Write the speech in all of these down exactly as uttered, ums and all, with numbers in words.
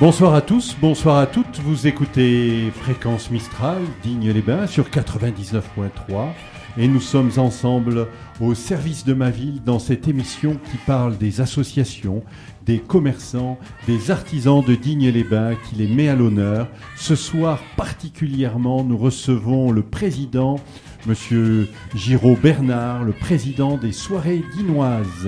Bonsoir à tous, bonsoir à toutes. Vous écoutez Fréquence Mistral, Digne-les-Bains sur quatre-vingt-dix-neuf virgule trois. Et nous sommes ensemble au service de ma ville dans cette émission qui parle des associations, des commerçants, des artisans de Digne-les-Bains, qui les met à l'honneur. Ce soir particulièrement, nous recevons le président, Monsieur Giraud Bernard, le président des soirées dinoises.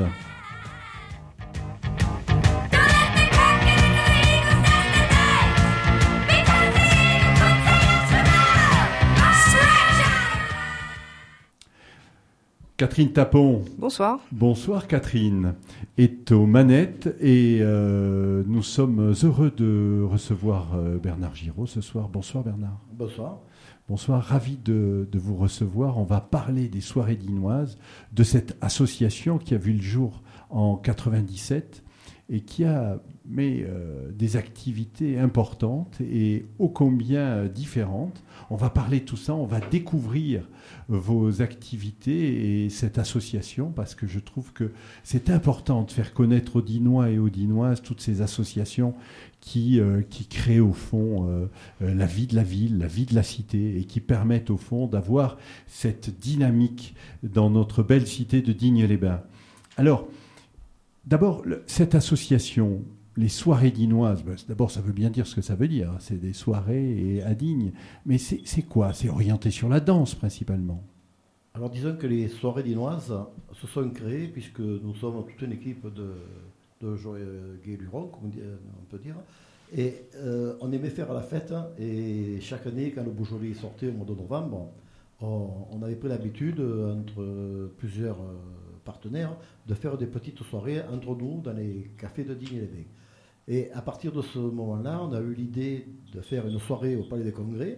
Catherine Tapon. Bonsoir. Bonsoir Catherine. Est aux manettes et euh, nous sommes heureux de recevoir euh, Bernard Giraud ce soir. Bonsoir Bernard. Bonsoir. Bonsoir, ravi de, de vous recevoir. On va parler des soirées dinoises, de cette association qui a vu le jour en quatre-vingt-dix-sept et qui a mais, euh, des activités importantes et ô combien différentes. On va parler de tout ça, on va découvrir vos activités et cette association parce que je trouve que c'est important de faire connaître aux Dinois et aux Dinoises toutes ces associations qui, euh, qui créent au fond euh, la vie de la ville, la vie de la cité et qui permettent au fond d'avoir cette dynamique dans notre belle cité de Digne-les-Bains. Alors, d'abord, cette association, les soirées dinoises, ben, d'abord ça veut bien dire ce que ça veut dire, hein, c'est des soirées à Digne, mais c'est, c'est quoi ? C'est orienté sur la danse principalement. Alors disons que les soirées dinoises se sont créées puisque nous sommes toute une équipe de, de joyeux Gay-Luron, comme on peut dire, et euh, on aimait faire la fête et chaque année quand le Beaujolais sortait au mois de novembre, on, on avait pris l'habitude entre plusieurs partenaires de faire des petites soirées entre nous dans les cafés de Digne-les-Bains. Et à partir de ce moment-là, on a eu l'idée de faire une soirée au Palais des Congrès.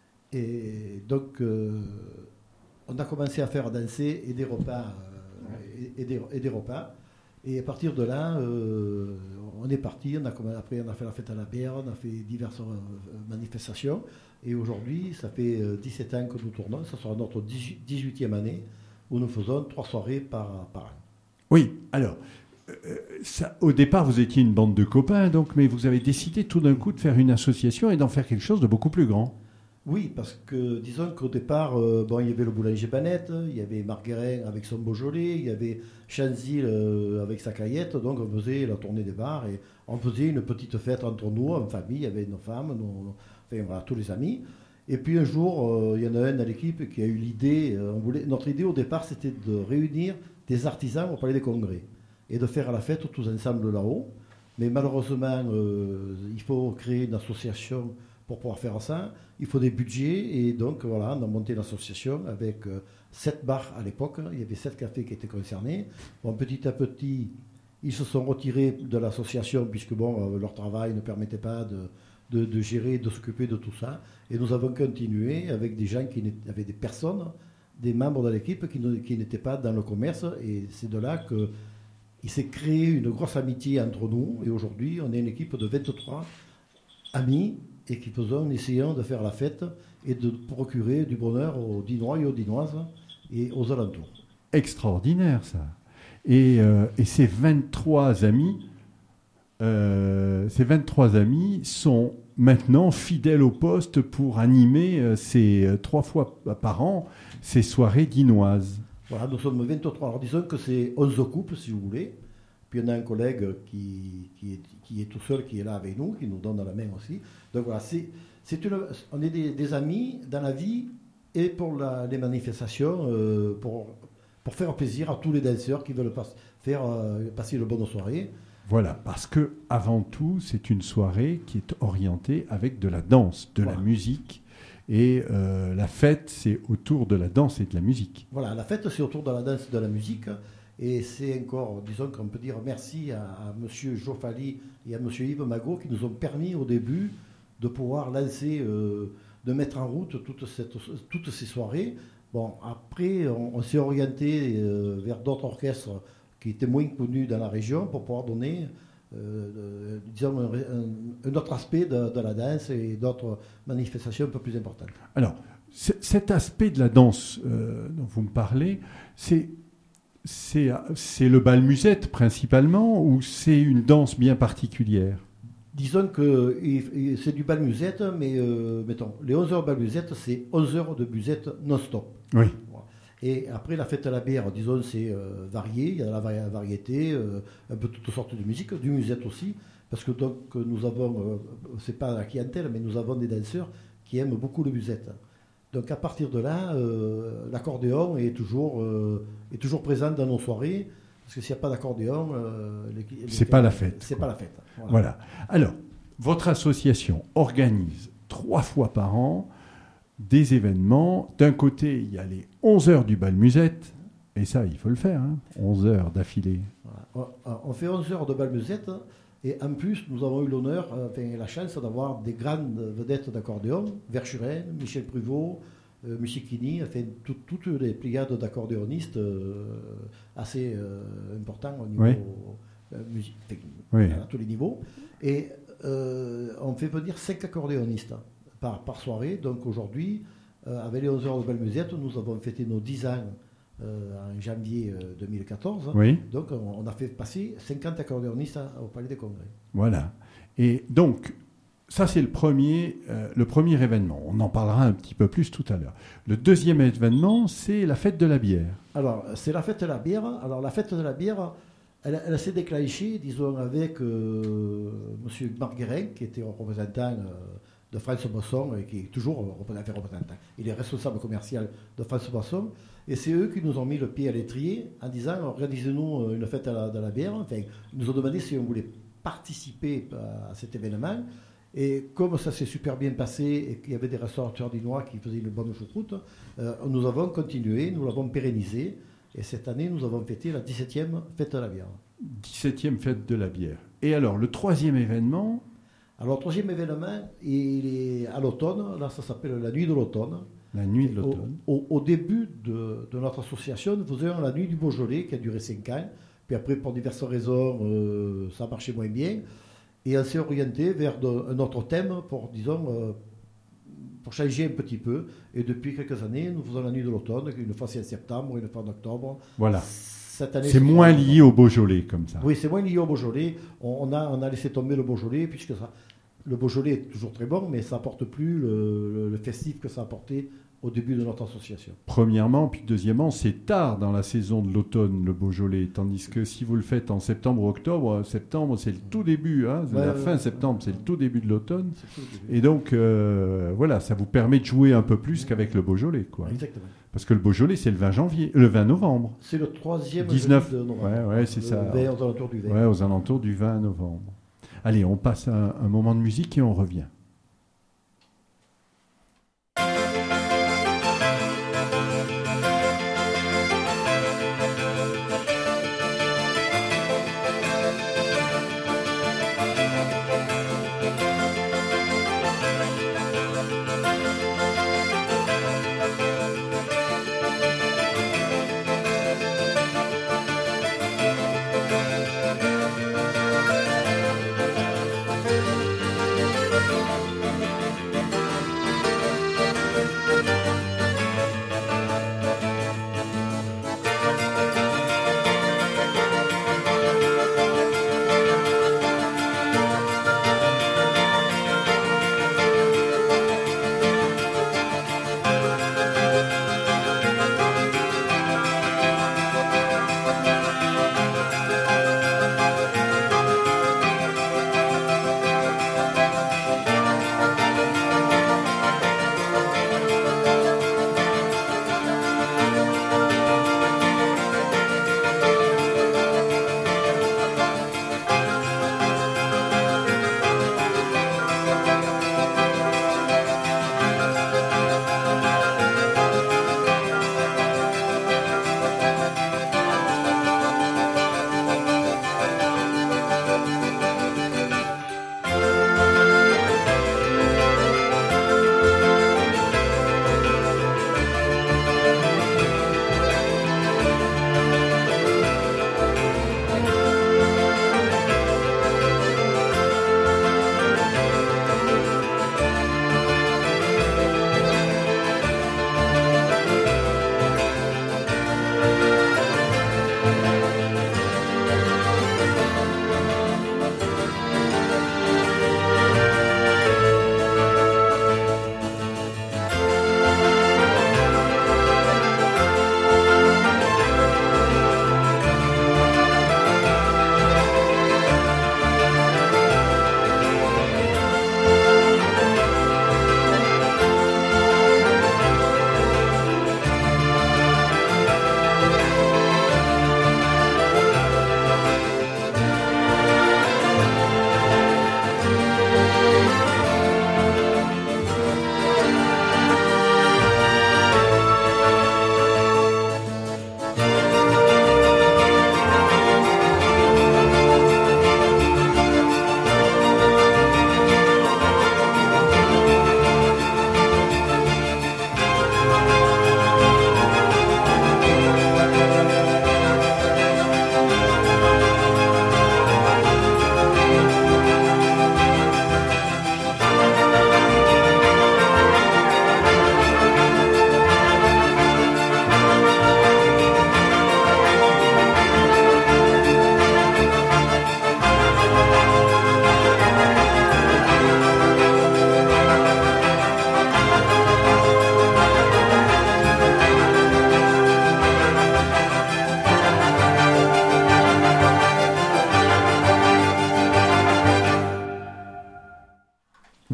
Et donc, euh, on a commencé à faire danser et des repas. Euh, et, et, des, et des repas. Et à partir de là, euh, on est parti. On a, après, on a fait la fête à la bière, on a fait diverses euh, manifestations. Et aujourd'hui, ça fait dix-sept ans que nous tournons. Ça sera notre dix-huitième année où nous faisons trois soirées par, par an. Oui, alors... Euh, ça, au départ, vous étiez une bande de copains, donc, mais vous avez décidé tout d'un coup de faire une association et d'en faire quelque chose de beaucoup plus grand. Oui, parce que disons qu'au départ, euh, bon, il y avait le boulanger Panette, il y avait Marc Guérin avec son Beaujolais, il y avait Chanzil euh, avec sa Cayette, donc on faisait la tournée des bars et on faisait une petite fête entre nous, en famille, avec nos femmes, nos, enfin, voilà, tous les amis. Et puis un jour, euh, il y en a un dans l'équipe qui a eu l'idée, euh, on voulait, notre idée au départ, c'était de réunir des artisans au Palais des Congrès et de faire la fête tous ensemble là-haut. Mais malheureusement, euh, il faut créer une association pour pouvoir faire ça. Il faut des budgets. Et donc, voilà, on a monté une association avec euh, sept bars à l'époque. Il y avait sept cafés qui étaient concernés. Bon, petit à petit, ils se sont retirés de l'association puisque bon, euh, leur travail ne permettait pas de, de, de gérer, de s'occuper de tout ça. Et nous avons continué avec des gens qui avaient des personnes, des membres de l'équipe qui, ne, qui n'étaient pas dans le commerce. Et c'est de là que il s'est créé une grosse amitié entre nous et aujourd'hui on est une équipe de vingt-trois amis et qui faisons, essayons de faire la fête et de procurer du bonheur aux Dinois et aux Dinoises et aux alentours. Extraordinaire ça. Et, euh, et ces vingt-trois amis, euh, ces vingt-trois amis sont maintenant fidèles au poste pour animer euh, ces euh, trois fois par an ces soirées dinoises. Voilà, nous sommes vingt-trois. Alors disons que c'est onze couples, si vous voulez. Puis on a un collègue qui, qui, est, qui est tout seul, qui est là avec nous, qui nous donne la main aussi. Donc voilà, c'est, c'est une, on est des, des amis dans la vie et pour la, les manifestations, euh, pour, pour faire plaisir à tous les danseurs qui veulent pas, faire euh, passer une bonne soirée. Voilà, parce que avant tout, c'est une soirée qui est orientée avec de la danse, de voilà. la musique. Et euh, la fête, c'est autour de la danse et de la musique. Voilà, la fête, c'est autour de la danse et de la musique. Et c'est encore, disons qu'on peut dire merci à, à M. Joffali et à M. Yves Magot qui nous ont permis au début de pouvoir lancer, euh, de mettre en route toute cette, toutes ces soirées. Bon, après, on, on s'est orienté euh, vers d'autres orchestres qui étaient moins connus dans la région pour pouvoir donner... Euh, disons un, un, un autre aspect de, de la danse et d'autres manifestations un peu plus importantes. Alors, cet aspect de la danse euh, dont vous me parlez, c'est, c'est, c'est le bal musette principalement ou c'est une danse bien particulière ? disons que il- il- c'est du bal musette, mais euh, mettons, les onze heures bal musette, c'est onze heures de musette non-stop. Oui. Voilà. Et après, la fête à la bière, disons, c'est euh, varié, il y a la vari- variété, euh, un peu toutes sortes de musique, du musette aussi, parce que donc nous avons, euh, c'est pas la clientèle, mais nous avons des danseurs qui aiment beaucoup le musette. Donc à partir de là, euh, l'accordéon est toujours, euh, est toujours présent dans nos soirées, parce que s'il n'y a pas d'accordéon, euh, les- les- C'est pas la fête, C'est quoi. pas la fête. Voilà. Voilà. Alors, votre association organise trois fois par an des événements. D'un côté, il y a les onze heures du bal musette, et ça, il faut le faire, hein, onze heures d'affilée. Voilà. On on fait onze heures de bal musette, et en plus, nous avons eu l'honneur, euh, enfin la chance d'avoir des grandes vedettes d'accordéon, Verschuren, Michel Pruvot, euh, Musichini, enfin tout- toutes les pléiades d'accordéonistes euh, assez euh, importants au niveau Oui. euh, musique, enfin, Oui. à tous les niveaux. Et euh, on fait venir cinq accordéonistes par, par soirée. Donc aujourd'hui, euh, avec les onze heures de bal musette, nous avons fêté nos dix ans euh, en janvier euh, deux mille quatorze. Oui, Donc, on on a fait passer cinquante accordéonistes à- au Palais des Congrès. voilà. Et donc, ça, c'est le premier, euh, le premier événement. On en parlera un petit peu plus tout à l'heure. Le deuxième événement, c'est la fête de la bière. Alors, c'est la fête de la bière. Alors, la fête de la bière, elle, elle s'est déclenchée, disons, avec euh, M. Marc Guérin, qui était représentant euh, de France Boisson et qui est toujours représentant. représentant. Il est responsable commercial de France Boisson. Et c'est eux qui nous ont mis le pied à l'étrier en disant organisez-nous une fête à la, de la bière. Enfin, ils nous ont demandé si on voulait participer à cet événement. Et comme ça s'est super bien passé et qu'il y avait des restaurateurs dinois qui faisaient une bonne choucroute, euh, nous avons continué, nous l'avons pérennisé. Et cette année, nous avons fêté la dix-septième fête de la bière. dix-septième fête de la bière. Et alors, le troisième événement, Alors, le troisième événement, il est à l'automne. Là, ça s'appelle la nuit de l'automne. la nuit de Au, l'automne. au- au début de, de notre association, nous faisions la nuit du Beaujolais qui a duré cinq ans. Puis après, pour diverses raisons, euh, ça marchait moins bien. Et on s'est orienté vers de- un autre thème pour, disons, euh, pour changer un petit peu. Et depuis quelques années, nous faisons la nuit de l'automne, une fois c'est en septembre, une fois en octobre. Voilà. Cette année, C'est moins lié au Beaujolais, comme ça. Oui, c'est moins lié au Beaujolais. On, on a, on a laissé tomber le Beaujolais, puisque ça, le Beaujolais est toujours très bon, mais ça n'apporte plus le, le- le festif que ça apportait au début de notre association. Premièrement, puis deuxièmement, c'est tard dans la saison de l'automne, le Beaujolais. Tandis que si vous le faites en septembre ou octobre, septembre, c'est le tout début. Hein, c'est Ouais, la ouais, fin ouais. septembre, c'est le tout début de l'automne. C'est tout au début. Et donc, euh, voilà, ça vous permet de jouer un peu plus qu'avec le Beaujolais, quoi. Exactement. Parce que le Beaujolais, c'est le vingt janvier, le vingt novembre. C'est le troisième dix-neuf. jeudi de novembre. Ouais, ouais, c'est Le ça. vingt, aux alentours du vingt. Ouais, aux alentours du vingt novembre. Allez, on passe un, un moment de musique et on revient. Thank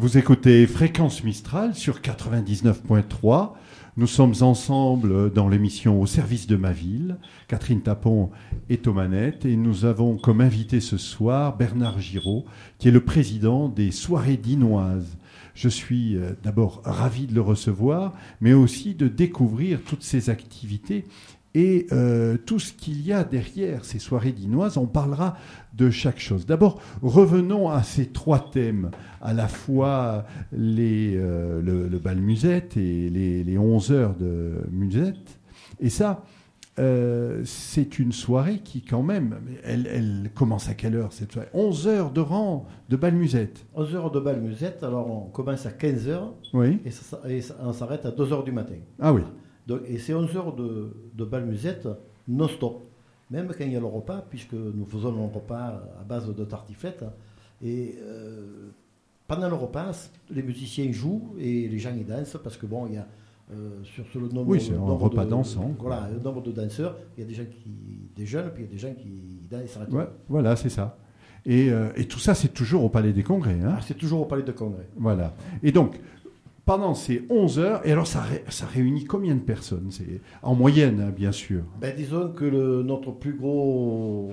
Vous écoutez Fréquence Mistral sur quatre-vingt-dix-neuf virgule trois. Nous sommes ensemble dans l'émission Au service de ma ville. Catherine Tapon est aux manettes et nous avons comme invité ce soir Bernard Giraud, qui est le président des Soirées Dinoises. Je suis d'abord ravi de le recevoir, mais aussi de découvrir toutes ces activités et euh, tout ce qu'il y a derrière ces soirées dinoises. On parlera de chaque chose. D'abord, revenons à ces trois thèmes, à la fois les, euh, le, le bal musette et les, les onze heures de musette. Et ça, euh, c'est une soirée qui, quand même, elle, elle commence à quelle heure cette soirée? onze heures de rang de bal musette. onze heures de bal musette, alors on commence à quinze heures oui. et, ça, et ça, on s'arrête à deux heures du matin. Ah oui. Donc, et c'est onze heures de, de bal musette non-stop, même quand il y a le repas, puisque nous faisons un repas à base de tartiflette. Et euh, pendant le repas, les musiciens jouent et les gens y dansent, parce que bon, il y a euh, sur, sur le nombre, oui, c'est un nombre repas de, dansant. Voilà, le nombre de danseurs, il y a des gens qui, des jeunes, puis il y a des gens qui dansent et s'arrêtent. Ouais, voilà, c'est ça. Et, euh, et tout ça, c'est toujours au Palais des Congrès. Hein. Ah, c'est toujours au Palais des Congrès. Voilà. Et donc, pendant ces onze heures, et alors ça, ré, ça réunit combien de personnes? C'est en moyenne, hein, bien sûr. Ben, disons que le, notre plus gros,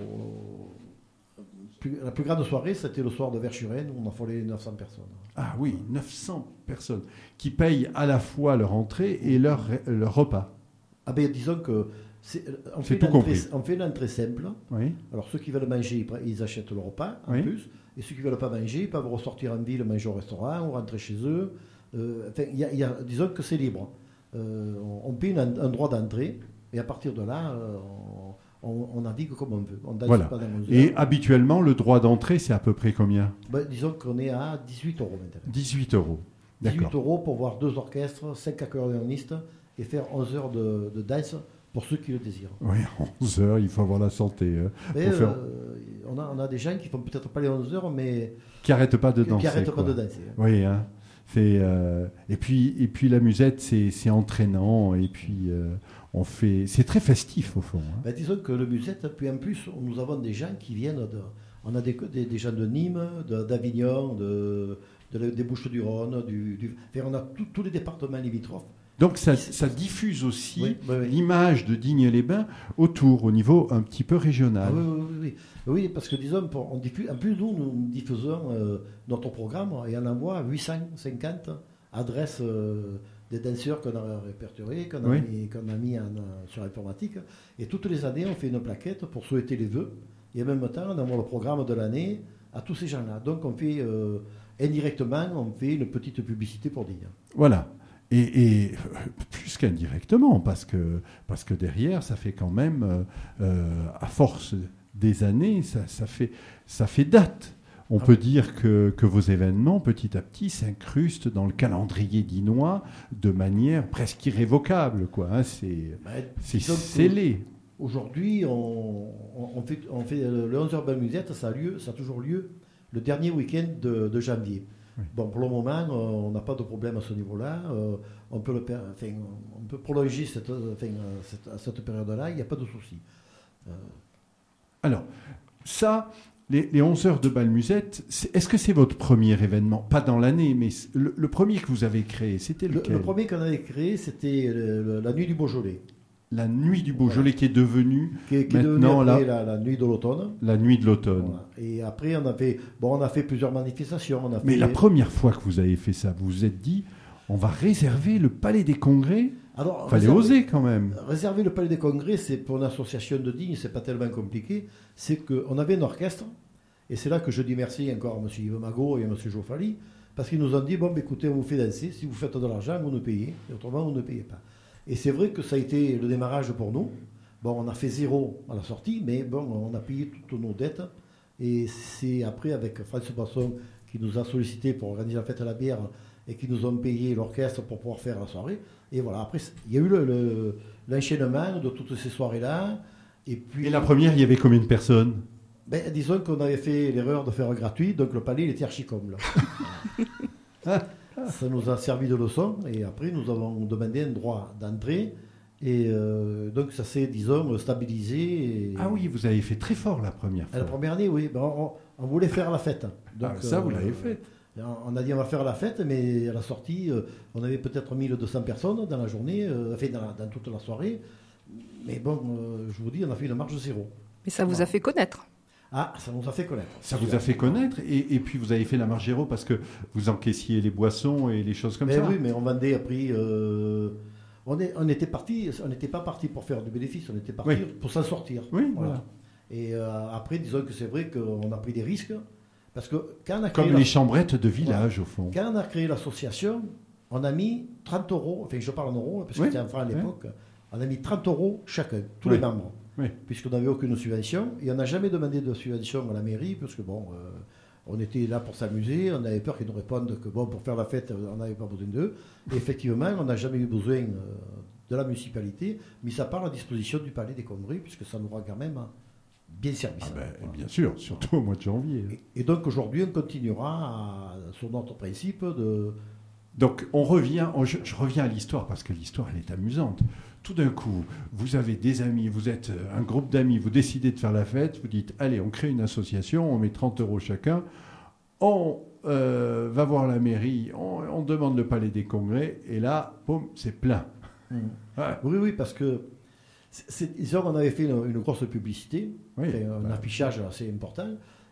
plus, la plus grande soirée, c'était le soir de Verschuren, où on a frôlé neuf cents personnes. Ah oui, neuf cents personnes qui payent à la fois leur entrée et leur, leur repas. Ah ben, disons que c'est, on, c'est fait tout compris. on fait l'entrée simple. Oui. Alors ceux qui veulent manger, ils achètent le repas en oui. plus. Et ceux qui ne veulent pas manger, ils peuvent ressortir en ville, manger au restaurant ou rentrer chez eux. Euh, enfin, y a, y a, disons que c'est libre. Euh, on, on paye une, un droit d'entrée et à partir de là, euh, on, on navigue comme on veut. On danse voilà. pas dans et habituellement, le droit d'entrée, c'est à peu près combien? Ben, disons qu'on est à dix-huit euros maintenant. dix-huit euros. D'accord. dix-huit euros pour voir deux orchestres, cinq accordéonistes et faire onze heures de, de danse pour ceux qui le désirent. Oui, onze heures, il faut avoir la santé. Hein, mais, faire... euh, on, a, on a des gens qui ne font peut-être pas les onze heures, mais qui n'arrêtent pas de qui, danser. Qui n'arrêtent quoi. pas de danser. Hein. Oui, hein. C'est, euh, et, puis, et puis la musette, c'est, c'est entraînant, et puis euh, on fait, c'est très festif au fond. Hein. Ben, disons que le musette, puis en plus, nous avons des gens qui viennent, de, on a des, des, des gens de Nîmes, de, d'Avignon, de, de, des Bouches-du-Rhône, du, du, enfin, on a tout, tous les départements limitrophes. Donc ça, ça diffuse aussi oui, oui, oui. l'image de Digne-les-Bains autour, au niveau un petit peu régional. Ah, oui, oui, oui, oui, parce que disons, pour, on diffuse, en plus nous, nous diffusons euh, notre programme et on envoie huit cent cinquante adresses euh, des danseurs qu'on a répertoriés, qu'on a oui. mis, qu'on a mis en, sur l'informatique. Et toutes les années, on fait une plaquette pour souhaiter les vœux. Et en même temps, on envoie le programme de l'année à tous ces gens-là. Donc on fait, euh, indirectement, on fait une petite publicité pour Digne. Voilà. Et, et plus qu'indirectement, parce que, parce que derrière, ça fait quand même, euh, à force des années, ça, ça, fait, ça fait date. On ah peut oui. dire que, que vos événements, petit à petit, s'incrustent dans le calendrier dinois de manière presque irrévocable. Quoi, hein. C'est, bah, c'est scellé. Aujourd'hui, on, on, fait, on fait le onze heures bal musette, ça a, lieu, ça a toujours lieu le dernier week-end de, de janvier. Oui. Bon, pour le moment, on n'a pas de problème à ce niveau-là. Euh, on, peut le, enfin, on peut prolonger cette, enfin, cette, cette période-là, il n'y a pas de souci. Euh... Alors, ça, les, les onze heures de bal musette, est-ce que c'est votre premier événement? Pas dans l'année, mais le, le premier que vous avez créé, c'était lequel? Le, le premier qu'on avait créé, c'était le, le, la Nuit du Beaujolais. La Nuit du Beaujolais, voilà. qui est devenue qui est, qui maintenant est devenue la, la, la Nuit de l'automne. La Nuit de l'automne. Voilà. Et après, on a fait, bon, on a fait plusieurs manifestations. On a Mais fait... la première fois que vous avez fait ça, vous vous êtes dit, on va réserver le Palais des Congrès. Alors, fallait réserver, oser quand même. Réserver le Palais des Congrès, c'est pour une association de Digne, c'est pas tellement compliqué. C'est qu'on avait un orchestre, et c'est là que je dis merci encore à M. Yves Magot et à M. Joffali, parce qu'ils nous ont dit, bon, écoutez, on vous fait danser, si vous faites de l'argent, vous nous payez, et autrement, vous ne payez pas. Et c'est vrai que ça a été le démarrage pour nous. Bon, on a fait zéro à la sortie, mais bon, on a payé toutes nos dettes. Et c'est après, avec François Basson, qui nous a sollicité pour organiser la fête à la bière, et qui nous ont payé l'orchestre pour pouvoir faire la soirée. Et voilà, après, il y a eu le, le, l'enchaînement de toutes ces soirées-là. Et, puis, et la première, il y avait combien de personnes? Ben, disons qu'on avait fait l'erreur de faire gratuit, donc le palais il était archi-comble. Ça nous a servi de leçon, et après nous avons demandé un droit d'entrée, et euh, donc ça s'est, disons, stabilisé. Et... Ah oui, vous avez fait très fort la première fois. La première année, oui, ben, on, on voulait faire la fête. Donc, ah, ça, euh, vous l'avez fait. On a dit on va faire la fête, mais à la sortie, euh, on avait peut-être mille deux cents personnes dans la journée, euh, enfin dans, la, dans toute la soirée. Mais bon, euh, je vous dis, on a fait une marge zéro. Mais ça vous voilà. a fait connaître. Ah, ça nous a fait connaître. Ça vous a fait connaître et, et puis vous avez fait la marge zéro parce que vous encaissiez les boissons et les choses comme mais ça. Oui, mais on vendait à prix... Euh, on, est, on était parti, on n'était pas parti pour faire du bénéfice, on était parti oui. pour s'en sortir. Oui, voilà. voilà. Et euh, après, disons que c'est vrai qu'on a pris des risques. Parce que quand on a créé Comme la... les chambrettes de village, voilà. au fond. Quand on a créé l'association, on a mis trente euros, enfin je parle en euros, parce que oui. c'était en francs à l'époque, oui. on a mis trente euros chacun, tous oui. les membres. Oui. Puisqu'on n'avait aucune subvention. Et on n'a jamais demandé de subvention à la mairie, parce que bon, euh, on était là pour s'amuser, on avait peur qu'ils nous répondent que bon, pour faire la fête, on n'avait pas besoin d'eux. Et effectivement, on n'a jamais eu besoin euh, de la municipalité, mis à part à disposition du Palais des Congrès, puisque ça nous rend quand même bien servi. Ah ben, voilà. Bien sûr, surtout au mois de janvier. Et, et donc aujourd'hui, on continuera à, sur notre principe de... Donc on revient, on, je, je reviens à l'histoire, parce que l'histoire, elle est amusante. Tout d'un coup, vous avez des amis, vous êtes un groupe d'amis, vous décidez de faire la fête, vous dites, allez, on crée une association, on met trente euros chacun, on euh, va voir la mairie, on, on demande le Palais des Congrès, et là, boum, c'est plein. Mmh. Ouais. Oui, oui, parce que, c'est, disons qu'on avait fait une, une grosse publicité, oui, un bah, affichage assez important,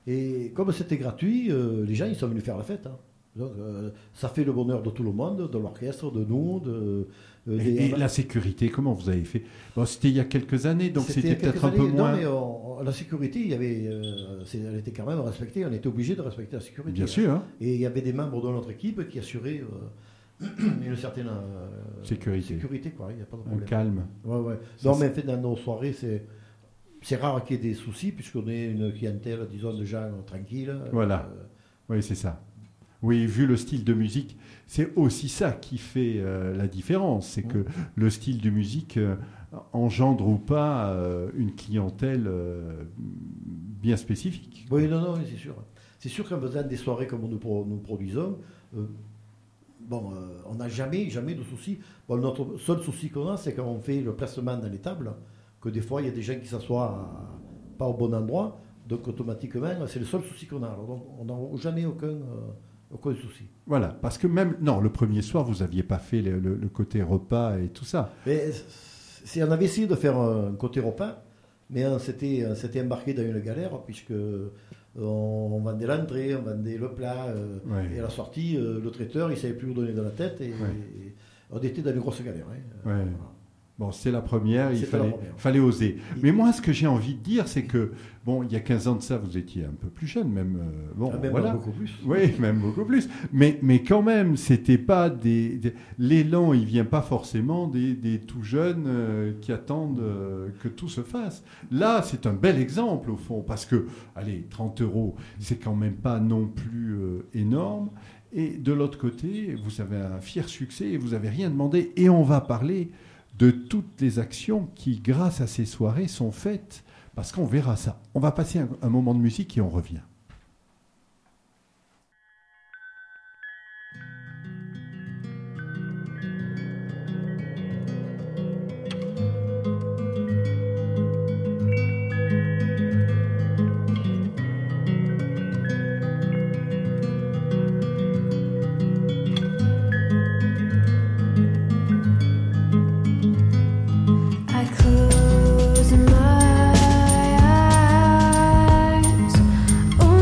et comme c'était gratuit, euh, les gens, ils sont venus faire la fête, hein. Donc, euh, ça fait le bonheur de tout le monde, de l'orchestre, de nous. De, de, et, et la sécurité, comment vous avez fait? Bon, c'était il y a quelques années, donc c'était, c'était peut-être un années, peu moins... Non, mais on, la sécurité, il y avait, euh, elle était quand même respectée, on était obligé de respecter la sécurité. Bien sûr. Hein. Et il y avait des membres de notre équipe qui assuraient euh, une certaine euh, sécurité. sécurité quoi, il n'y a pas de problème. Un calme. Ouais, ouais. Non, mais en fait, dans nos soirées, c'est, c'est rare qu'il y ait des soucis, puisqu'on est une clientèle, disons, de gens tranquilles. Voilà, euh, oui, c'est ça. Oui, vu le style de musique, c'est aussi ça qui fait euh, la différence. C'est que le style de musique euh, engendre ou pas euh, une clientèle euh, bien spécifique. Oui, non, non, c'est sûr. C'est sûr qu'en faisant des soirées comme nous, nous produisons, euh, bon, euh, on n'a jamais, jamais de soucis. Bon, notre seul souci qu'on a, c'est quand on fait le placement dans les tables, que des fois, il y a des gens qui s'assoient à, pas au bon endroit, donc automatiquement, c'est le seul souci qu'on a. Alors, donc, on n'a jamais aucun... Euh, Aucun souci. Voilà, parce que même, non, le premier soir, vous n'aviez pas fait le, le, le côté repas et tout ça. Mais c'est, on avait essayé de faire un côté repas, mais on s'était, on s'était embarqué dans une galère, puisque on, on vendait l'entrée, on vendait le plat, euh, ouais. et à la sortie, euh, le traiteur, il ne savait plus où donner de la tête, et, ouais. et on était dans une grosse galère. Hein. Ouais. Voilà. Bon, c'est la première, il fallait, première. fallait oser. Mais moi, ce que j'ai envie de dire, c'est que, bon, il y a quinze ans de ça, vous étiez un peu plus jeune, même. Euh, bon, ah, même voilà. beaucoup plus. Oui, même beaucoup plus. Mais, mais quand même, c'était pas des, des. L'élan, il vient pas forcément des, des tout jeunes euh, qui attendent euh, que tout se fasse. Là, c'est un bel exemple, au fond, parce que, allez, trente euros, c'est quand même pas non plus euh, énorme. Et de l'autre côté, vous avez un fier succès et vous n'avez rien demandé. Et on va parler de toutes les actions qui, grâce à ces soirées, sont faites, parce qu'on verra ça. On va passer un, un moment de musique et on revient. Oh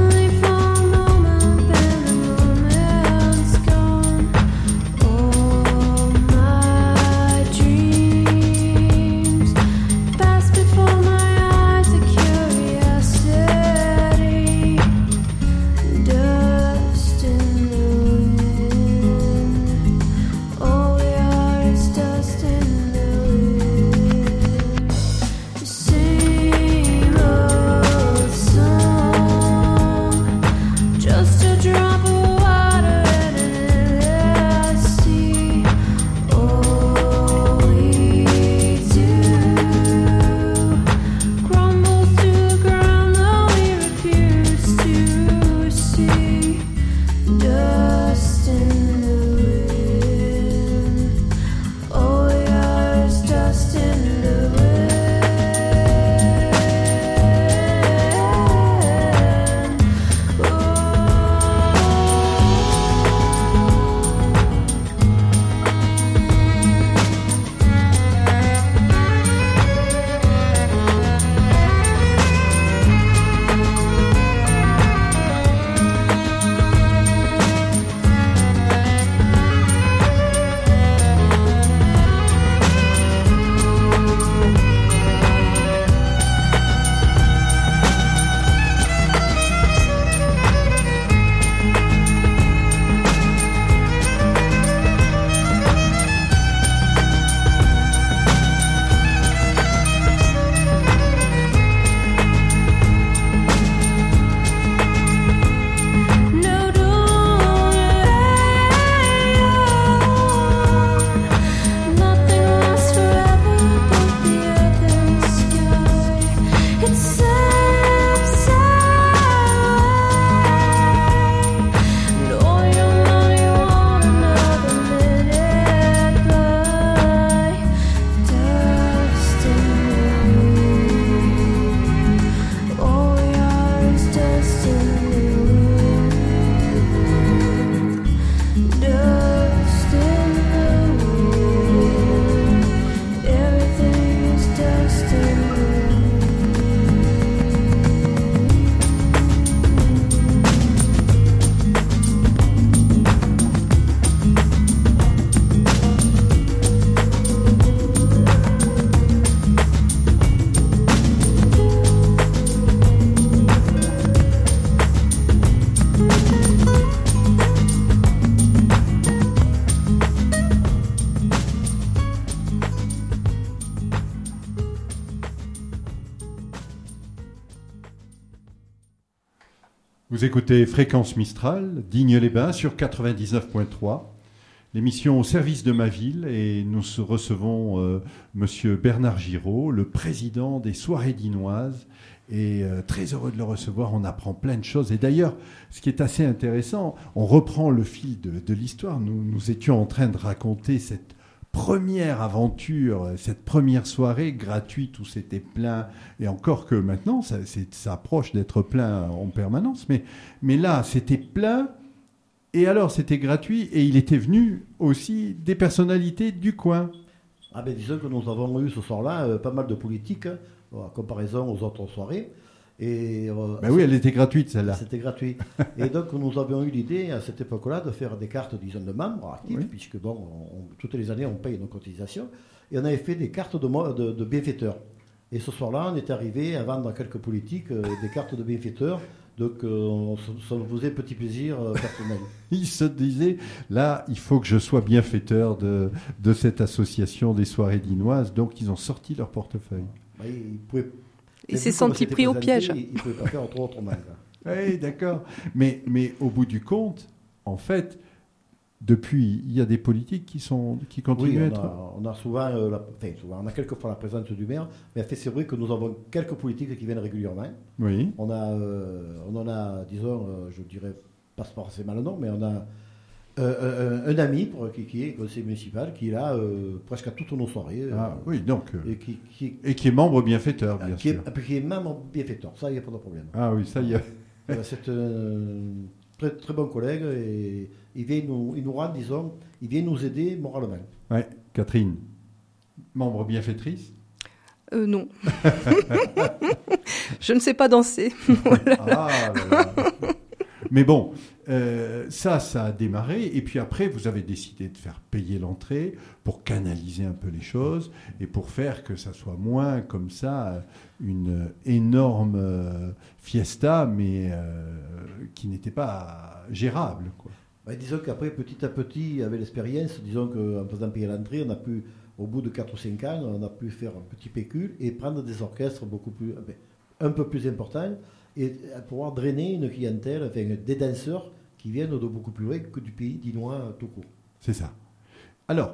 Vous écoutez Fréquence Mistral, Digne-les-Bains sur quatre-vingt-dix-neuf virgule trois, l'émission au service de ma ville, et nous recevons euh, Monsieur Bernard Giraud, le président des Soirées Dinoises, et euh, très heureux de le recevoir. On apprend plein de choses, et d'ailleurs, ce qui est assez intéressant, on reprend le fil de, de l'histoire. Nous, nous étions en train de raconter cette première aventure, cette première soirée gratuite où c'était plein, et encore que maintenant ça, c'est, ça approche d'être plein en permanence, mais, mais là c'était plein, et alors c'était gratuit, et il était venu aussi des personnalités du coin. Ah ben disons que nous avons eu ce soir-là euh, pas mal de politique, hein, en comparaison aux autres soirées. Et, euh, ben oui, elle était gratuite celle-là. C'était gratuit. Et donc nous avions eu l'idée à cette époque-là de faire des cartes, disons, de membres actifs, oui. puisque bon, on, toutes les années on paye nos cotisations. Et on avait fait des cartes de, de, de bienfaiteurs. Et ce soir-là, on est arrivé à vendre à quelques politiques euh, des cartes de bienfaiteurs. Donc euh, ça nous faisait petit plaisir euh, personnel. Il se disait, là, il faut que je sois bienfaiteur de, de cette association des Soirées Dinoises. Donc ils ont sorti leur portefeuille. Ben, ils pouvaient... Il s'est senti pris au piège. Il ne pouvait pas faire autre, autrement. Oui, d'accord. Mais, mais au bout du compte, en fait, depuis, il y a des politiques qui, sont, qui continuent oui, à on être... A, on a souvent, euh, la, enfin, souvent, on a quelquefois la présence du maire, mais en fait, c'est vrai que nous avons quelques politiques qui viennent régulièrement. Oui. On, a, euh, on en a, disons, euh, je dirais, pas forcément le nom, mais on a euh, un, un ami pour, qui, qui est conseiller municipal, qui est là euh, presque à toutes nos soirées. Euh, ah oui, donc... Euh, et, qui, qui, et qui est membre bienfaiteur, bien qui sûr. Est, qui est membre bienfaiteur, ça, il n'y a pas de problème. Ah oui, ça, il y a... C'est un très, très bon collègue et il vient nous, il nous rend, disons, il vient nous aider moralement. Oui, Catherine, membre bienfaitrice euh, Non. Je ne sais pas danser. Voilà. Ah là là. Mais bon, euh, ça, ça a démarré. Et puis après, vous avez décidé de faire payer l'entrée pour canaliser un peu les choses et pour faire que ça soit moins comme ça une énorme euh, fiesta, mais euh, qui n'était pas gérable, quoi. Bah, disons qu'après, petit à petit, avec l'expérience, disons qu'en faisant payer l'entrée, on a pu, au bout de quatre ou cinq ans, on a pu faire un petit pécule et prendre des orchestres beaucoup plus, un peu plus importants et pouvoir drainer une clientèle, enfin, des danseurs qui viennent de beaucoup plus loin que du pays dinois tout court. C'est ça. Alors,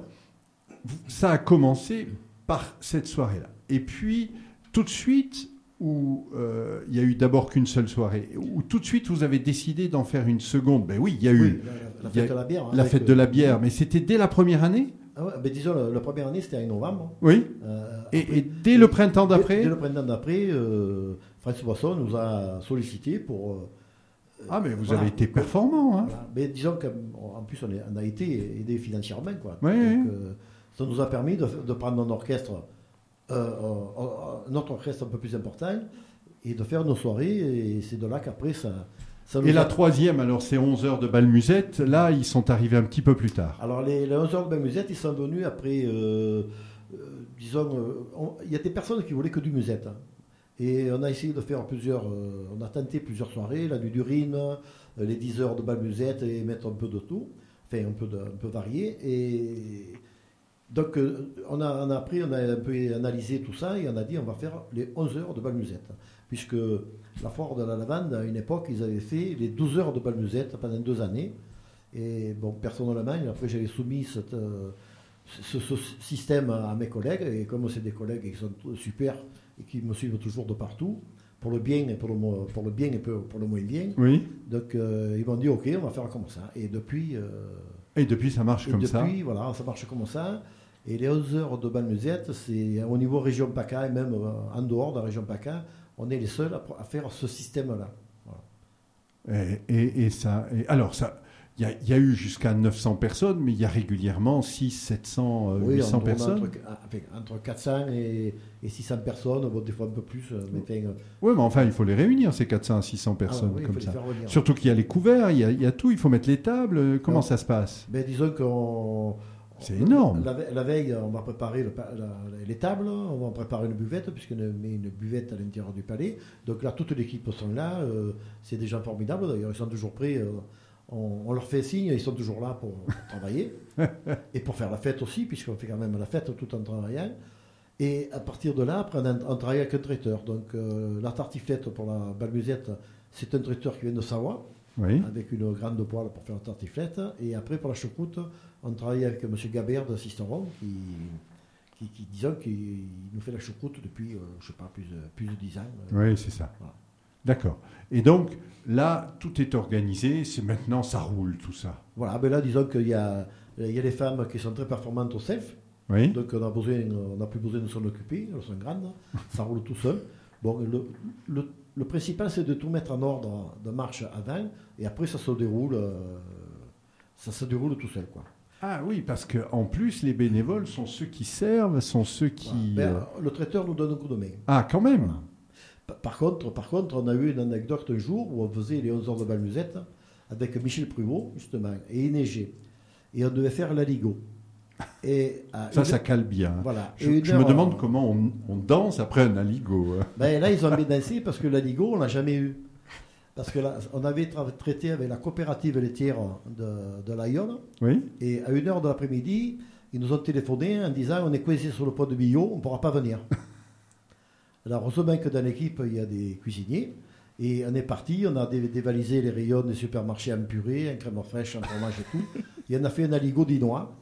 ça a commencé par cette soirée-là. Et puis, tout de suite, où euh, il n'y a eu d'abord qu'une seule soirée, où tout de suite vous avez décidé d'en faire une seconde. Ben oui, il y a eu oui, la, la fête de la bière. La fête de la bière, mais c'était dès la première année ? Ah ouais, ben disons, la, la première année, c'était en novembre. Oui. Euh, et, après, et dès le printemps d'après Dès, dès le printemps d'après, euh, François Boisson nous a sollicité pour... Euh, ah, mais vous voilà, avez été performant. Hein. Voilà. Mais disons qu'en plus, on, est, on a été aidé financièrement, quoi. Oui, donc, oui. Euh, ça nous a permis de, de prendre un orchestre, euh, euh, notre orchestre un peu plus important, et de faire nos soirées. Et c'est de là qu'après, ça... ça nous et a... la troisième, alors c'est onze heures de bal musette. Là, ils sont arrivés un petit peu plus tard. Alors, les, les onze heures de bal musette, ils sont venus après... Euh, euh, disons, euh, il y a des personnes qui voulaient que du musette. Hein. Et on a essayé de faire plusieurs... Euh, on a tenté plusieurs soirées, la nuit d'urine, euh, les dix heures de bal musette, et mettre un peu de tout. Enfin, un peu, de, un peu varié. Et... Donc, euh, on, a, on a appris, on a un peu analysé tout ça, et on a dit on va faire les onze heures de bal musette. Puisque la foire de la lavande, à une époque, ils avaient fait les douze heures de bal musette pendant deux années. Et bon, personnellement, après j'avais soumis cette, euh, ce, ce système à mes collègues, et comme c'est des collègues qui sont super et qui me suivent toujours de partout, pour le bien et pour le, pour le, bien et pour le moins bien, oui. Donc euh, ils m'ont dit ok, on va faire comme ça. Et depuis... Euh, et depuis ça marche comme depuis, ça. Depuis, voilà, ça marche comme ça. Et les onze heures de bal musette, c'est au niveau région PACA, et même en dehors de la région PACA, on est les seuls à, à faire ce système-là. Voilà. Et, et, et ça, et alors, il y, y a eu jusqu'à neuf cents personnes, mais il y a régulièrement six cents, sept cents, oui, huit cents entre, personnes. Entre, entre quatre cents et, et six cents personnes, bon, des fois un peu plus. Mais enfin, oui, mais enfin, il faut les réunir, ces quatre cents à six cents personnes, ah, oui, comme ça. Revenir, surtout qu'il y a les couverts, il y a, il y a tout, il faut mettre les tables. Comment alors, ça se passe? Ben, disons qu'on... C'est énorme. La, la veille, on va préparer le, la, les tables, on va préparer une buvette, puisqu'on met une buvette à l'intérieur du palais. Donc là, toute l'équipe sont là. Euh, c'est des gens formidables, d'ailleurs, ils sont toujours prêts. Euh, on, on leur fait signe, ils sont toujours là pour travailler. Et pour faire la fête aussi, puisqu'on fait quand même la fête tout en travaillant. Et à partir de là, après, on, on travaille avec un traiteur. Donc euh, la tartiflette pour la balmusette, c'est un traiteur qui vient de Savoie, Oui. avec une grande poêle pour faire la tartiflette. Et après, pour la choucroute, on travaille avec M. Gabert de Sisteron, qui, qui, qui disons, qu'il nous fait la choucroute depuis, euh, je sais pas, plus, de- plus de dix ans. Oui, c'est ça. Voilà. D'accord. Et donc, là, tout est organisé. C'est maintenant, ça roule, tout ça. Voilà, ben là, disons qu'il y a, il y a des femmes qui sont très performantes au self. Oui. Donc on a besoin, on n'a plus besoin de s'en occuper, elles sont grandes, ça roule tout seul. Bon, le, le, le principal c'est de tout mettre en ordre de marche avant, et après ça se déroule, euh, ça se déroule tout seul, quoi. Ah oui, parce qu'en plus, les bénévoles sont ceux qui servent, sont ceux qui... Voilà. Ben, euh, le traiteur nous donne un coup de main. Ah, quand même. Pa- Par contre, par contre, on a eu une anecdote un jour où on faisait les onze heures de Balmusette avec Michel Pruvot, justement, et il neigeait. Et on devait faire l'aligot. Et à Ça, une- ça cale bien. Voilà. Je, Et une je me heure- demande comment on, on danse après un aligot. hein. Ben là, ils ont bien dansé parce que l'aligot, on l'a jamais eu. Parce que là, on avait tra- traité avec la coopérative laitière de, de l'Aïon, Oui. et à une heure de l'après-midi, ils nous ont téléphoné en disant on est coincé sur le pont de Millau, on ne pourra pas venir. Alors, heureusement que dans l'équipe, il y a des cuisiniers, et on est parti, on a dé- dévalisé les rayons des supermarchés en purée, en crème fraîche, en fromage et tout, et on a fait un aligot dinois.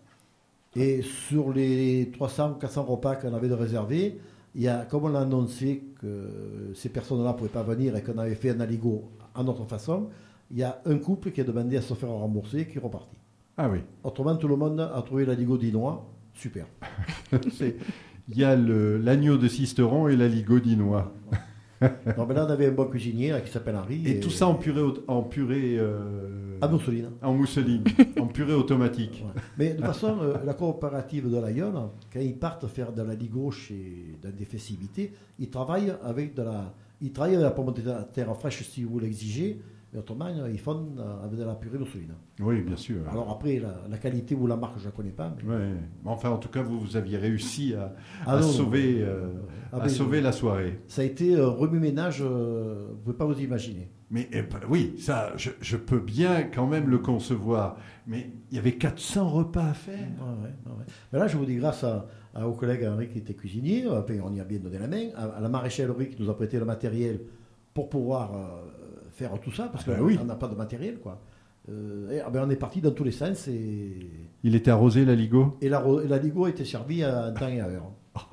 Et sur les trois cents ou quatre cents repas qu'on avait de réservés, il y a, comme on l'a annoncé que ces personnes-là ne pouvaient pas venir et qu'on avait fait un aligot à notre façon, il y a un couple qui a demandé à se faire rembourser qui est reparti. Ah oui. Autrement, tout le monde a trouvé l'aligot dinois, super. C'est- Il y a le- l'agneau de Sisteron et l'aligot dinois. Donc là, on avait un bon cuisinier là, qui s'appelle Henri. Et tout ça en purée, au- en purée euh, à Mousseline. en mousseline, en purée automatique. Ouais. Mais de toute façon, euh, la coopérative de l'Aïon, quand ils partent faire de l'aligot chez, dans des festivités, ils travaillent avec de la, ils travaillent avec la pomme de terre fraîche si vous l'exigez, mais autrement, euh, ils font euh, avec de la purée mousseline. Oui, bien sûr. Alors après, la, la qualité ou la marque, je ne la connais pas. Mais... Ouais. Enfin, en tout cas, vous, vous aviez réussi à, Ah à non, non. sauver, euh, Ah à ben, sauver la soirée. Ça a été euh, remue-ménage, euh, vous ne pouvez pas vous imaginer. Mais eh ben, oui, ça, je, je peux bien quand même le concevoir. Mais il y avait quatre cents repas à faire. Ouais, ouais, ouais. Mais là, je vous dis, grâce à, à- au collègue Henri qui était cuisinier, enfin, on y a bien donné la main, à, à la maréchalerie qui nous a prêté le matériel pour pouvoir euh, faire tout ça, parce Ah qu'on ben oui. n'a pas de matériel, quoi. Euh, et, ah ben, on est parti dans tous les sens et, Il était arrosé, l'aligot. et la, ro- et la ligo a été servie à, en temps et à heure.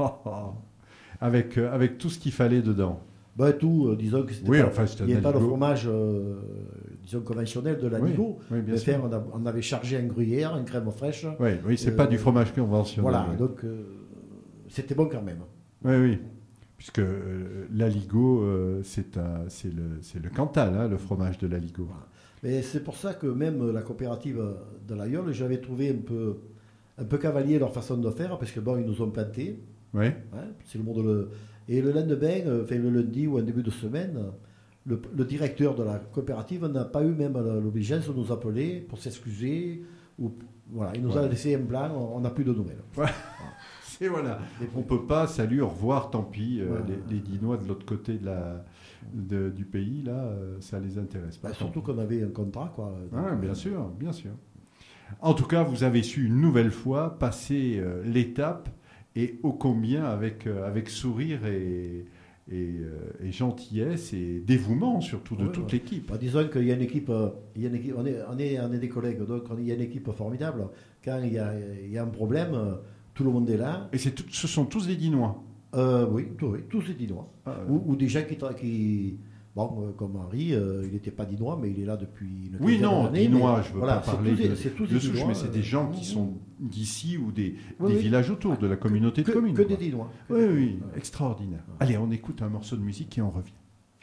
avec, euh, avec tout ce qu'il fallait dedans. Ben, tout, euh, disons que c'était Oui, pas, enfin, c'était il n'y un avait pas le aligot. fromage, euh, disons, conventionnel de la Oui, ligo. oui, bien Mais sûr. faire, on, a- on avait chargé un gruyère, une crème fraîche. Oui, oui, c'est Euh, pas du fromage conventionnel. Voilà, oui. donc euh, c'était bon quand même. Oui, oui. Puisque euh, l'aligot, euh, c'est un- c'est le, c'est le Cantal, hein, le fromage de l'aligot. Voilà. Mais c'est pour ça que même la coopérative de l'Aïol, j'avais trouvé un peu, un peu cavalier leur façon de faire, parce que bon, ils nous ont plantés. Oui. Hein, c'est le monde le... Et le lendemain, euh, enfin le lundi ou en début de semaine, le, le directeur de la coopérative n'a pas eu même l'obligation de nous appeler pour s'excuser. Ou, voilà, il nous a Ouais. laissé un blanc, on n'a plus de nouvelles. C'est voilà. Mais On peut pas, salut, au revoir, tant pis. euh, Ouais. les, les Dinois de l'autre côté de la, de- du pays, là, euh, ça les intéresse pas. Bah, tant surtout pis. qu'on avait un contrat, quoi. Ah, Donc, bien euh, sûr, bien sûr. En tout cas, vous avez su une nouvelle fois passer euh, l'étape et ô combien avec, euh, avec sourire et, et, euh, et gentillesse et dévouement surtout de Ouais, toute ouais. l'équipe. Bah, disons qu'il y a une équipe, euh, il y a une équipe on, est, on, est, on est des collègues, donc on- il y a une équipe formidable. Quand il y a, il y a un problème, euh, tout le monde est là. Et c'est tout- ce sont tous des Dinois. Euh, oui, tout- oui, tous les Dinois. Ah, Ou, ou des gens qui, tra- qui bon, euh, comme Henri, euh, il n'était pas Dinois, mais il est là depuis une Oui, quinzaine non, d'années, Dinois, mais je ne veux voilà, pas c'est parler tous des- de, c'est tous de des souche, Dinois, mais c'est des euh, gens qui mmh, sont d'ici ou des, Oui, des oui. villages autour de la communauté de que, communes. que quoi. des Dinois. Oui, oui, Ouais. extraordinaire. Ouais. Allez, on écoute un morceau de musique et on revient.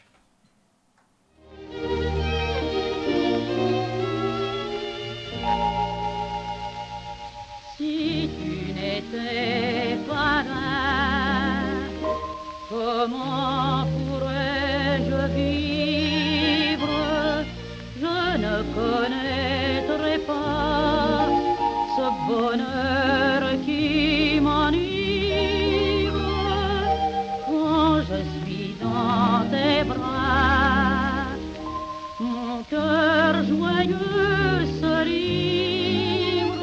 Si tu n'étais pas là, comment pourrais-je vivre? Je ne connaîtrais pas ce bonheur qui m'enivre quand je suis dans tes bras. Mon cœur joyeux se livre.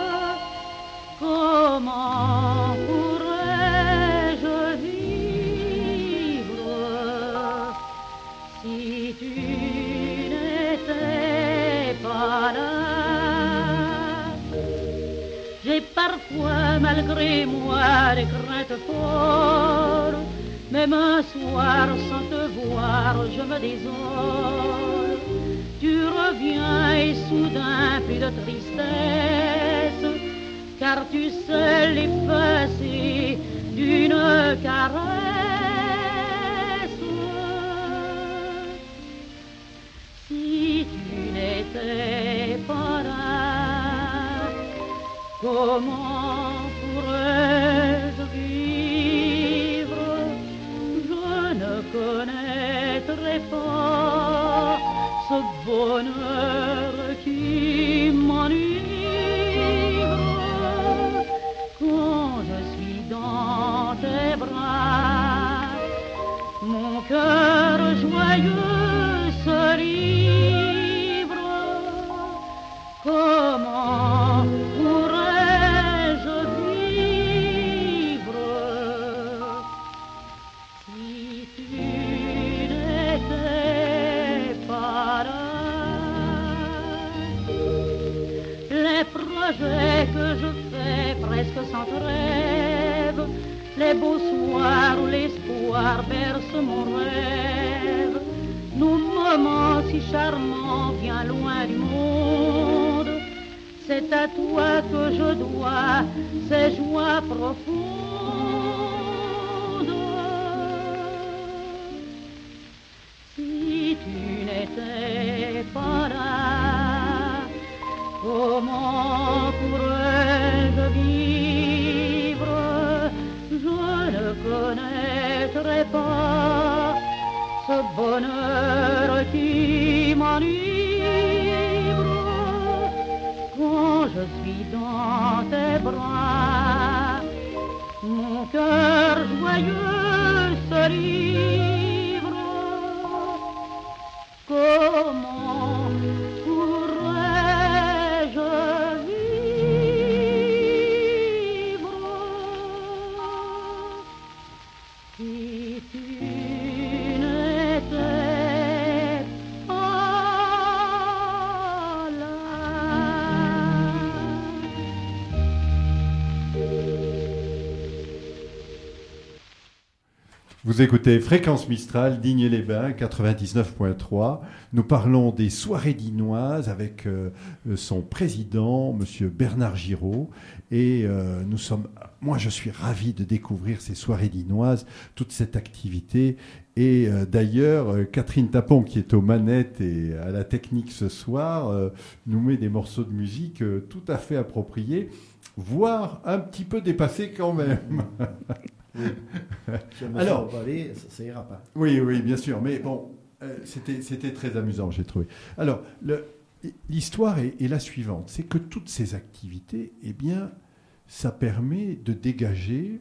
Comment pourrais-je vivre si tu parfois, malgré moi, les craintes folles. Même un soir, sans te voir, je me désole. Tu reviens et soudain, plus de tristesse, car tu sais l'effacer d'une caresse. Si tu n'étais pas là, comment pourrais-je vivre? Je ne connaîtrais pas ce bonheur qui m'enivre. Quand je suis dans tes bras, mon cœur joyeux se livre. Comment pourrais-je vivre si tu n'étais pas là? Les projets que je fais presque sans trêve, les beaux soirs où l'espoir berce mon rêve, nos moments si charmants bien loin du monde, c'est à toi que je dois ces joies profondes. Si tu n'étais pas là, comment pourrais-je vivre? Je ne connaîtrais pas ce bonheur qui m'enivre. Quand je suis dans tes bras, mon cœur joyeux se livre. Comment pourrais-je vivre si tu n'étais pas là? Vous écoutez Fréquence Mistral, Digne-les-Bains, quatre-vingt-dix-neuf point trois. Nous parlons des soirées dinoises avec euh, son président, monsieur Bernard Giraud. Et euh, nous sommes, moi, je suis ravi de découvrir ces soirées dinoises, toute cette activité. Et euh, d'ailleurs, euh, Catherine Tapon, qui est aux manettes et à la technique ce soir, euh, nous met des morceaux de musique euh, tout à fait appropriés, voire un petit peu dépassés quand même. Oui. Si on me Alors, sent aller, ça, ça ira pas. Oui, oui, bien sûr. Mais bon, euh, c'était, c'était très amusant, j'ai trouvé. Alors, le, l'histoire est, est la suivante. C'est que toutes ces activités, eh bien, ça permet de dégager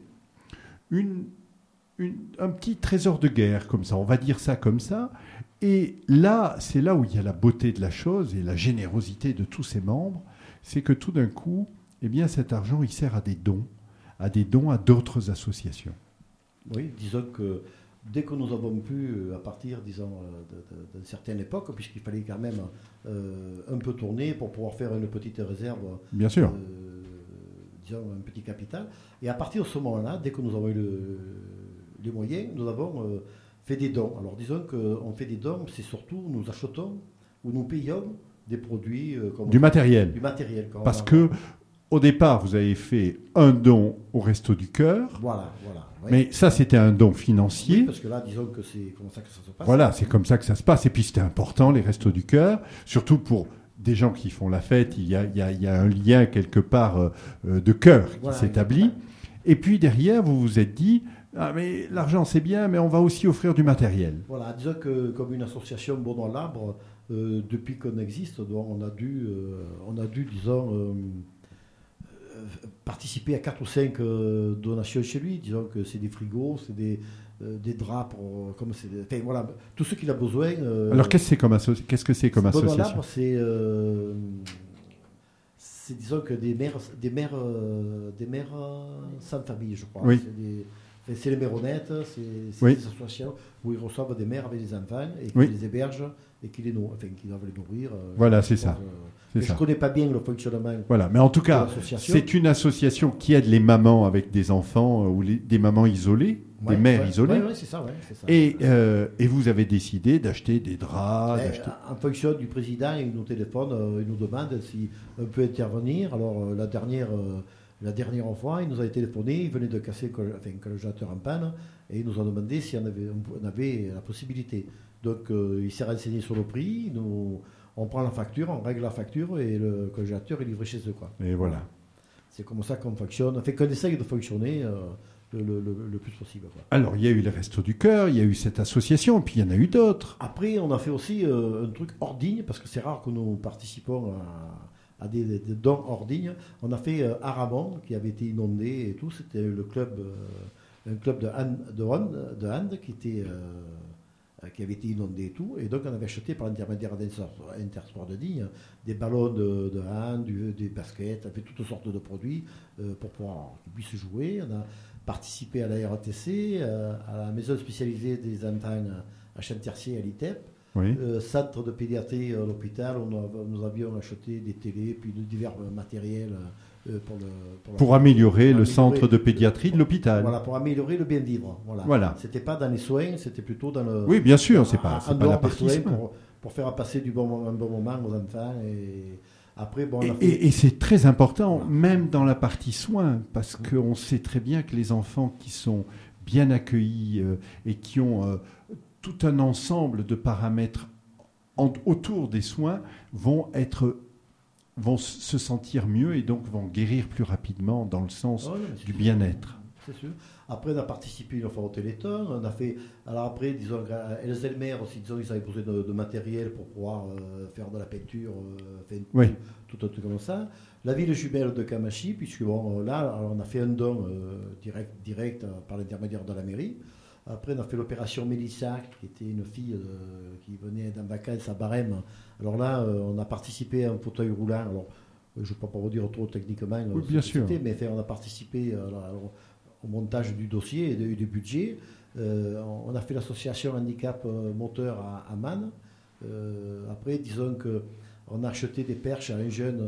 une, une, un petit trésor de guerre, comme ça. On va dire ça comme ça. Et là, c'est là où il y a la beauté de la chose et la générosité de tous ses membres. C'est que tout d'un coup, eh bien, cet argent, il sert à des dons. à des dons à d'autres associations. Oui, disons que dès que nous avons pu, à partir, disons, d'une certaine époque, puisqu'il fallait quand même euh, un peu tourner pour pouvoir faire une petite réserve, bien sûr, euh, disons, un petit capital, et à partir de ce moment-là, dès que nous avons eu le, les moyens, nous avons euh, fait des dons. Alors disons qu'on fait des dons, c'est surtout, nous achetons ou nous payons des produits... Euh, comme du matériel. Du matériel. Parce que au départ, vous avez fait un don au Resto du Cœur. Voilà, voilà. Oui. Mais ça, c'était un don financier. Oui, parce que là, disons que c'est comme ça que ça se passe. Voilà, c'est comme ça que ça se passe. Et puis, c'était important, les Restos du Cœur. Surtout pour des gens qui font la fête. Il y a, il y a, il y a un lien quelque part euh, de cœur qui voilà, s'établit. Exactement. Et puis, derrière, vous vous êtes dit, ah, mais l'argent, c'est bien, mais on va aussi offrir du matériel. Voilà, disons que comme une association Bon dans l'arbre, euh, depuis qu'on existe, donc on a dû, euh, on a dû disons... Euh, participer à quatre ou cinq euh, donations chez lui. Disons que c'est des frigos, c'est des, euh, des draps, pour, comme c'est des, enfin, voilà, tout ce qu'il a besoin. Euh, Alors qu'est-ce que c'est comme, asso- qu'est-ce que c'est comme bon association? l'arbre, c'est, euh, c'est disons que des mères, des mères, euh, des mères euh, sans famille, je crois. Oui. C'est, des, enfin, c'est les méronnettes, c'est, c'est oui. des associations où ils reçoivent des mères avec des enfants et qui oui. les hébergent et qui les, nou- enfin, qui doivent les nourrir. Euh, voilà, c'est ça. euh, C'est je ça. ne connais pas bien le fonctionnement. Voilà, mais en tout de cas, l'association. c'est une association qui aide les mamans avec des enfants euh, ou les- des mamans isolées, Ouais, des mères ouais, isolées. ouais, ouais, c'est ça, ouais, c'est ça. Et, euh, et vous avez décidé d'acheter des draps, Eh, d'acheter... en fonction du président, il nous téléphone, euh, il nous demande si on peut intervenir. Alors euh, la dernière, euh, la dernière fois, il nous a téléphoné, il venait de casser un col- enfin, un congélateur en panne et il nous a demandé si on avait, on avait la possibilité. Donc euh, il s'est renseigné sur le prix, nous, on prend la facture, on règle la facture et le congélateur est livré chez eux, quoi. Et voilà. C'est comme ça qu'on fonctionne, on fait qu'on essaye de fonctionner euh, le, le- le- le plus possible, quoi. Alors, il y a eu les Restos du Cœur, il y a eu cette association, puis il y en a eu d'autres. Après, on a fait aussi euh, un truc hors digne, parce que c'est rare que nous participons à, à des, des- des dons hors digne. On a fait euh, Aramon, qui avait été inondé et tout. C'était le club, euh, un club de hand, de hand, de hand qui, était, euh, qui avait été inondé et tout. Et donc, on avait acheté par l'intermédiaire d'Intersport de Digne des ballons de, de hand, du- des baskets, on a fait toutes sortes de produits euh, pour pouvoir qu'ils puissent jouer. On a participé à la R T C, euh, à la maison spécialisée des enfants à Chantercier, à l'I T E P. Oui. Euh, centre de pédiatrie à l'hôpital, on a- nous avions acheté des télés, puis de divers matériels euh, pour le pour, Pour la- améliorer pour le améliorer- centre de pédiatrie de l'hôpital. Voilà, pour améliorer le bien vivre. Voilà. Voilà. C'était pas dans les soins, c'était plutôt dans le. Oui, bien sûr, c'est en- pas, en c'est pas dehors la des partie soins soin. pour, pour faire passer du bon, moment- un bon moment aux enfants. Et après, bon, on Et, a fait- et- et c'est très important, Voilà. même dans la partie soins, parce qu'on sait très bien que les enfants qui sont bien accueillis euh, et qui ont euh, tout un ensemble de paramètres en- autour des soins vont être vont s- se sentir mieux et donc vont guérir plus rapidement dans le sens Oh, non, mais c'est du sûr. bien-être. C'est sûr. Après, on a participé une fois au Téléthon. On a fait. Alors après, disons, Elzelmer aussi, disons, ils avaient besoin de, de matériel pour pouvoir euh, faire de la peinture, euh, faire Oui. tout un truc comme ça. La ville jumelle de Kamachi, puisque bon, là, alors, on a fait un don euh, direct, direct euh, par l'intermédiaire de la mairie. Après, on a fait l'opération Mélissa, qui était une fille euh, qui venait d'un vacances à Barème. Alors là, euh, on a participé à un fauteuil roulant. Alors, je ne vais pas vous dire trop techniquement euh, Oui, ce bien que sûr. c'était, mais enfin, on a participé euh, alors, alors, au montage du dossier et du, du budget. Euh, on a fait l'association handicap euh, moteur à, à Man. Euh, après, disons que on a acheté des perches à un jeune,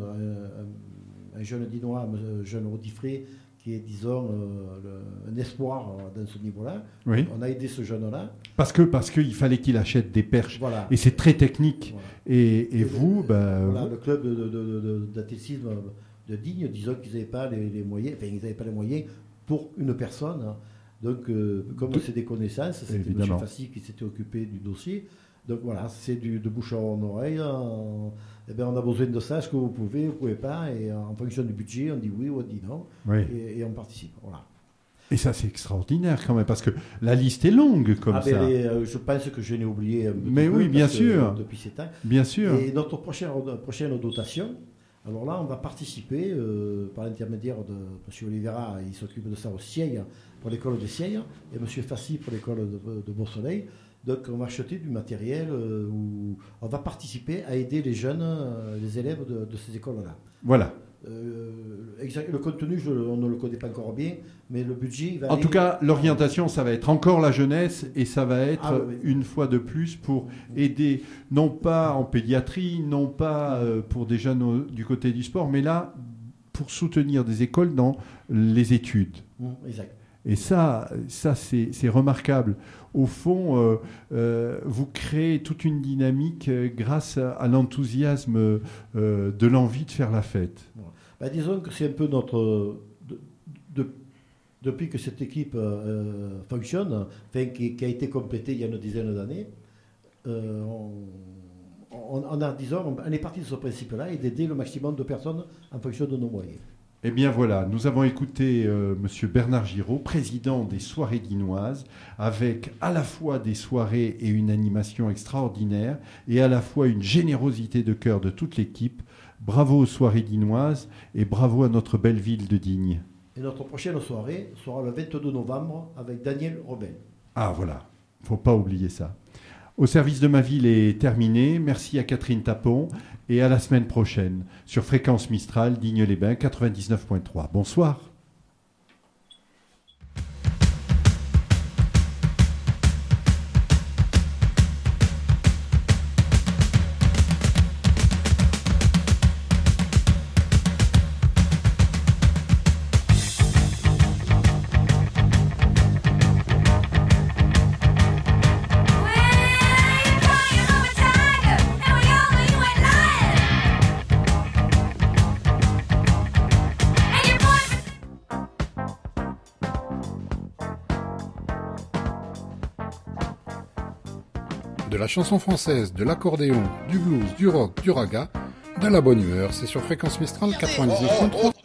un, un- un jeune dinois, un jeune audifré, qui est, disons, euh, le- un espoir euh, dans ce niveau-là. Oui. On a aidé ce jeune-là. Parce que parce qu'il fallait qu'il achète des perches Voilà. et c'est très technique. Voilà. Et, et vous, ben, Voilà, vous- le club de- de- de- de- d'athlétisme de Digne, disons qu'ils n'avaient pas les, les moyens, enfin, ils n'avaient pas les moyens pour une personne. hein. Donc, euh, comme De- c'est des connaissances, c'était M. Évidemment. Fassi qui s'était occupé du dossier. Donc voilà, c'est du, de bouche en oreille. on- eh ben, on a besoin de ça. Est-ce que vous pouvez, vous pouvez pas? Et en fonction du budget, on dit oui ou on dit non. oui. Et, et on participe. Voilà. Et ça, c'est extraordinaire quand même, parce que la liste est longue comme Ah, ben, ça. les, euh, je pense que je n'ai oublié un petit Mais peu oui, bien parce que, sûr. euh, depuis ces temps. Bien sûr. Et notre prochaine, prochaine dotation, alors là, on va participer euh, par l'intermédiaire de M. Oliveira, il s'occupe de ça au Sieil, pour l'école de Sieil, et M. Fassi pour l'école de, de Beau-Soleil. Donc, on va acheter du matériel euh, où on va participer à aider les jeunes, euh, les élèves de, de ces écoles-là. Voilà. Euh, exact- le contenu, je- on ne le connaît pas encore bien, mais le budget, il va En aller- tout cas, l'orientation, ça va être encore la jeunesse et ça va être Ah, oui, oui. une fois de plus pour aider, non pas en pédiatrie, non pas euh, pour des jeunes au- du côté du sport, mais là, pour soutenir des écoles dans les études. Mmh, exact. Et ça, ça c'est c'est remarquable. Au fond, euh, euh, vous créez toute une dynamique euh, grâce à, à l'enthousiasme euh, de l'envie de faire la fête. Ben, disons que c'est un peu notre. de- de- depuis que cette équipe euh, fonctionne, enfin, qui, qui a été complétée il y a une dizaine d'années, euh, on, on- on a, disons, on est parti de ce principe-là et d'aider le maximum de personnes en fonction de nos moyens. Eh bien voilà, nous avons écouté euh, Monsieur Bernard Giraud, président des soirées dinoises, avec à la fois des soirées et une animation extraordinaire, et à la fois une générosité de cœur de toute l'équipe. Bravo aux soirées dinoises et bravo à notre belle ville de Digne. Et notre prochaine soirée sera le vingt-deux novembre avec Daniel Robin. Ah voilà, faut pas oublier ça. Au service de ma ville est terminé. Merci à Catherine Tapon et à la semaine prochaine sur Fréquence Mistral, Digne-les-Bains, quatre-vingt-dix-neuf point trois. Bonsoir. la chanson française, de l'accordéon, du blues, du rock, du raga, de la bonne humeur. C'est sur Fréquence Mistral quatre-vingt-dix-neuf point trois.